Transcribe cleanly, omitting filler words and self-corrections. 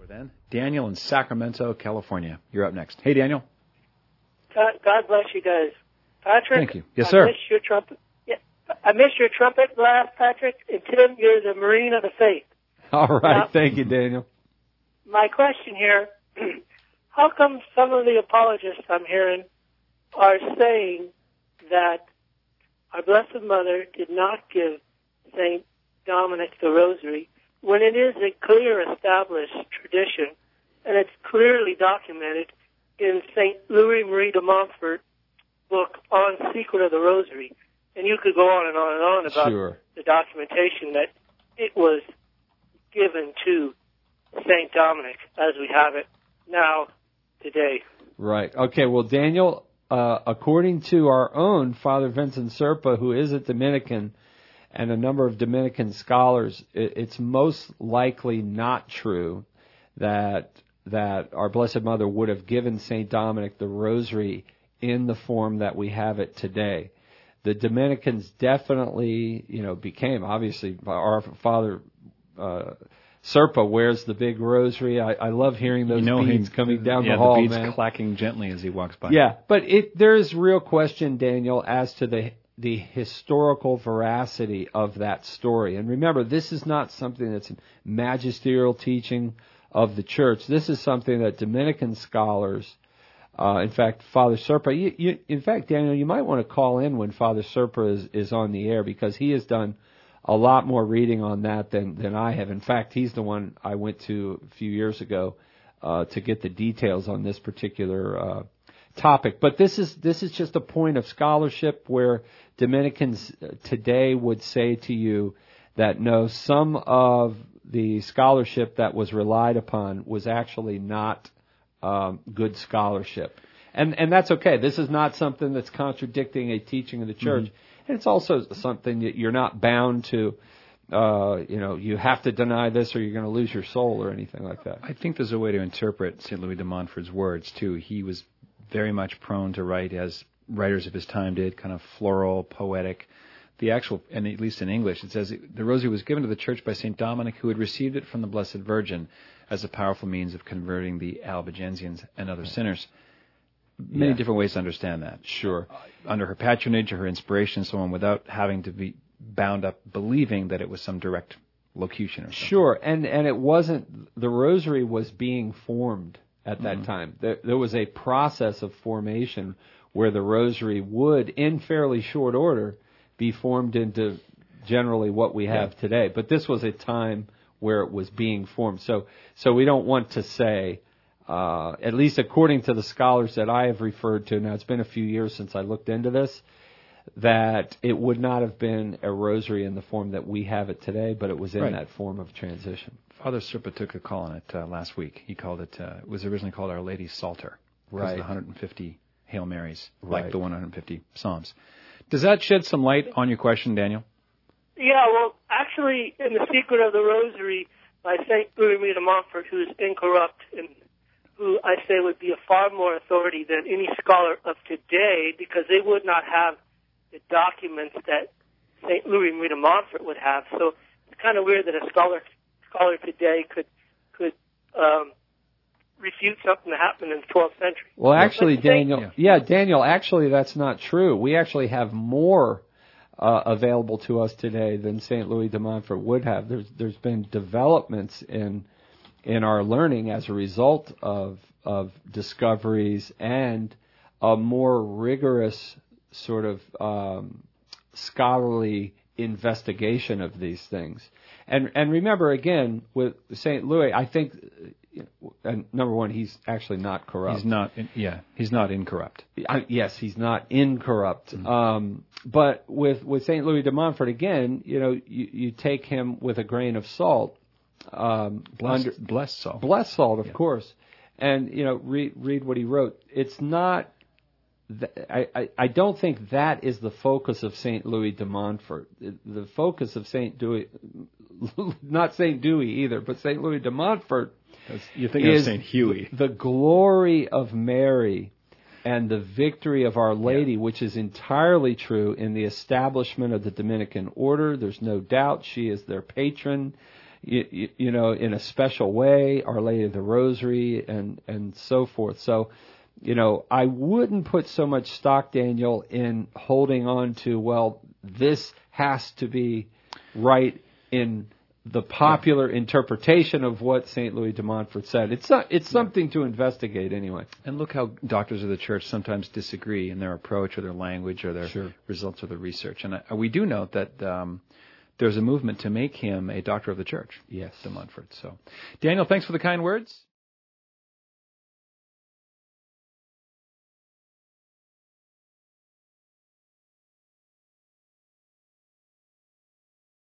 Then Daniel in Sacramento, California. You're up next. Hey, Daniel. God bless you guys. Patrick. Thank you. Yes, sir. I missed your trumpet. Yeah, I missed your trumpet blast, Patrick. And Tim, you're the Marine of the Faith. All right. Thank you, Daniel. My question here, how come some of the apologists I'm hearing are saying that our Blessed Mother did not give St. Dominic the Rosary when it is a clear established tradition and it's clearly documented in St. Louis Marie de Montfort book on Secret of the Rosary? And you could go on and on and on about the documentation that it was given to St. Dominic as we have it now today. Right. Okay, well, Daniel, according to our own Father Vincent Serpa, who is a Dominican, and a number of Dominican scholars, it's most likely not true that our Blessed Mother would have given St. Dominic the Rosary in the form that we have it today. The Dominicans definitely, became, obviously, our Father Serpa wears the big rosary. I love hearing those beads coming down the hall, the beads man. clacking gently as he walks by. Yeah, but there is real question, Daniel, as to the historical veracity of that story. And remember, this is not something that's magisterial teaching of the Church. This is something that Dominican scholars, in fact, Father Serpa, in fact, Daniel, you might want to call in when Father Serpa is on the air, because he has done a lot more reading on that than I have. In fact, he's the one I went to a few years ago to get the details on this particular topic. But this is just a point of scholarship where Dominicans today would say to you that no, some of the scholarship that was relied upon was actually not good scholarship. And that's okay. This is not something that's contradicting a teaching of the Church. Mm-hmm. And it's also something that you're not bound to, you have to deny this or you're going to lose your soul or anything like that. I think there's a way to interpret St. Louis de Montfort's words, too. He was very much prone to write as writers of his time did, kind of floral, poetic. The actual, and at least in English, it says the rosary was given to the Church by St. Dominic, who had received it from the Blessed Virgin as a powerful means of converting the Albigensians and other sinners. Many different ways to understand that. Sure. Under her patronage or her inspiration and so on, without having to be bound up believing that it was some direct locution or something. Sure, and it wasn't, the rosary was being formed at that time. There was a process of formation where the rosary would, in fairly short order, be formed into generally what we have today. But this was a time where it was being formed. So we don't want to say, at least according to the scholars that I have referred to, now it's been a few years since I looked into this, that it would not have been a rosary in the form that we have it today, but it was in that form of transition. Father Serpa took a call on it last week. He called it, it was originally called Our Lady's Psalter. Because of the 150 Hail Marys, like the 150 Psalms. Does that shed some light on your question, Daniel? Yeah, well, actually, in the Secret of the Rosary by St. Louis Marie de Montfort, who's incorrupt and who I say would be a far more authority than any scholar of today, because they would not have the documents that St. Louis Marie de Montfort would have. So it's kind of weird that a scholar today could refute something that happened in the 12th century. Well, actually, Daniel, actually that's not true. We actually have more available to us today than St. Louis de Montfort would have. There's been developments in our learning as a result of discoveries and a more rigorous sort of scholarly investigation of these things. And remember, again, with St. Louis, I think, number one, he's actually not corrupt. He's not incorrupt. Yes, he's not incorrupt. Mm-hmm. But with St. Louis de Montfort, again, you take him with a grain of salt. Blessed salt. Blessed salt, of course. And, read what he wrote. It's not... I don't think that is the focus of St. Louis de Montfort. The focus of St. Dewey, not St. Dewey either, but St. Louis de Montfort You're thinking of St. Huey. The glory of Mary and the victory of Our Lady, which is entirely true in the establishment of the Dominican order. There's no doubt she is their patron. in a special way, Our Lady of the Rosary, and so forth. So, I wouldn't put so much stock, Daniel, in holding on to, well, this has to be right in the popular interpretation of what St. Louis de Montfort said. It's something to investigate anyway. And look how doctors of the church sometimes disagree in their approach or their language or their results of the research. And we do note that there's a movement to make him a doctor of the church, yes, de Montfort. So, Daniel, thanks for the kind words.